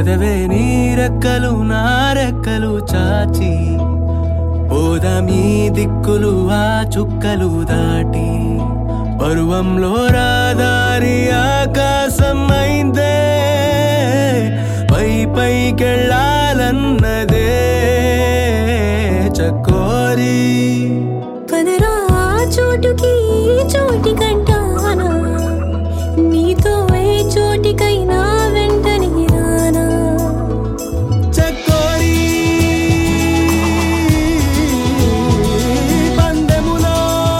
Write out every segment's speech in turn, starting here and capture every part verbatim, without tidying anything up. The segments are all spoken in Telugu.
పదవే నీ రెక్కలు నా రెక్కలు చాచి పోదామీ దిక్కులు ఆ చుక్కలు దాటి పరువంలో రాదారి ఆకాశం అయిందే పై పైకెళ్ళాలన్నదే చకోరి పదరా చోటుకి చోటి కంటానా నీతో ఏ చోటికైనా వెంటనే రానా చకోరి పందెములో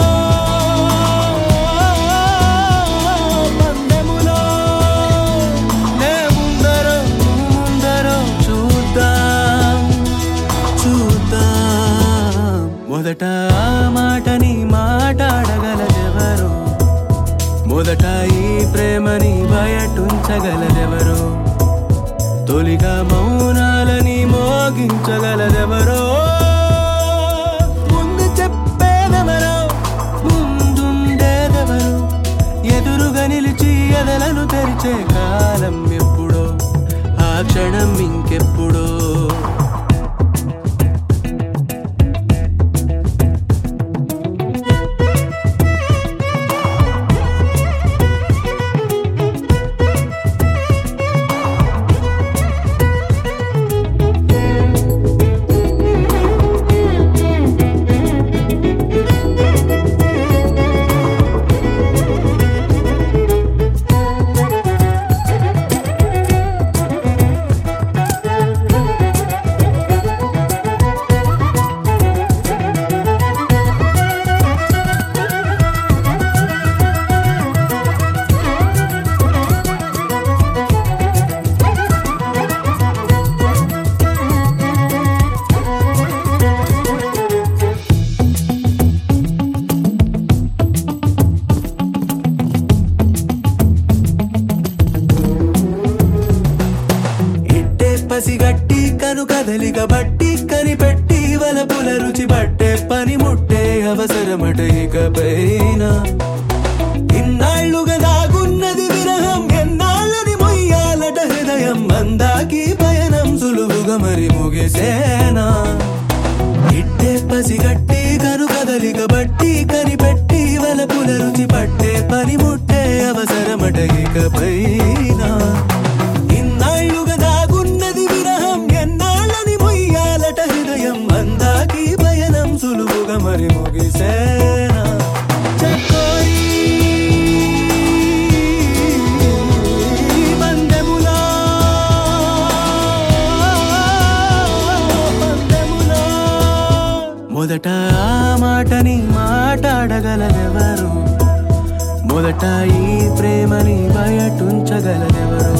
పందెములో నే ముందరో ముందరో చూద్దాం చూద్దాం మొదట ఆ మాటని మాట్లాడగలదెవరో మొదట ఈ ప్రేమని బయటుంచగలదెవరో తొలిగా మౌనాలని మోగించగలదెవరో ముందు చెప్పేదెవరో ముందుండేదెవరో ఎదురుగా నిలిచి ఎదలను తెరిచే కాలం ఎప్పుడో ఆ క్షణం ఇంకెప్పుడో పసిగట్టి కను కదలిక బట్టి కనిపెట్టి వలపుల రుచి పట్టే పని ముట్టే అవసరమట ఇకపైన ఇన్నాళ్లుగా దాగున్నది విరహం ఎన్నాళ్ళని మొయ్యాలట హృదయం అందాకి పయనం సులువుగా మరి ముగిసేనా ఇట్టే పసిగట్టి కను కదలిక బట్టి కనిపెట్టి వలపుల రుచి పట్టే పని ముట్టే అవసరమట ఇకపైన ఇన్నాళ్లుగా దాగున్నది విరహం ఎన్నాళ్ళని మొయ్యాలట హృదయం అందాకి పయనం సులువుగా మరి ముగిసేనా చకోరి పందెములో పందెములో మొదట ఆ మాటని మాట్లాడగలదెవరు మొదట ఈ ప్రేమని బయటుంచగలదెవరు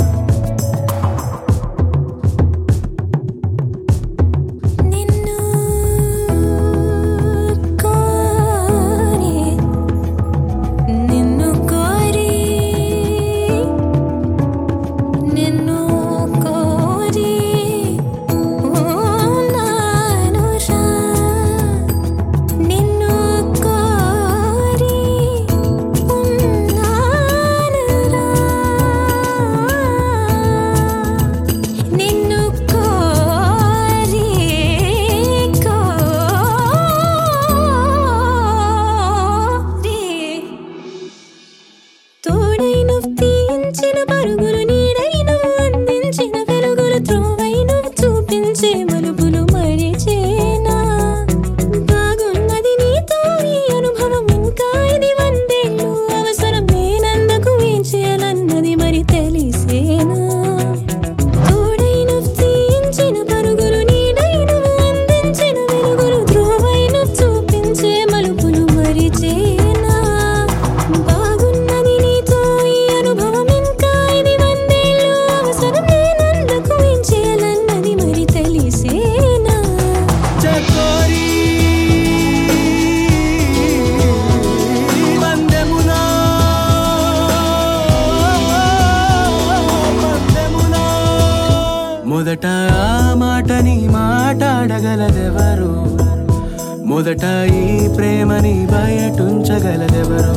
మొదట ఆ మాటని మాట్లాడగలదెవరు మొదట ఈ ప్రేమని బయటుంచగలదెవరు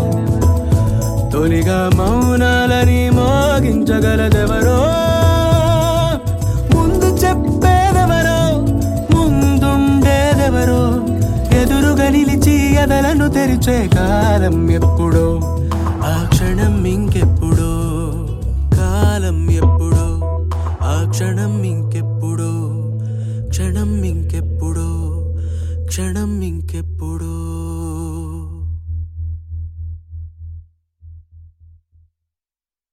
తొలిగా మౌనాలని మోగించగలదెవరో కన్ను తెరిచే కాలం ఎప్పుడో, ఆ క్షణం ఇంకెప్పుడో, కాలం ఎప్పుడో, ఆ క్షణం ఇంకెప్పుడో.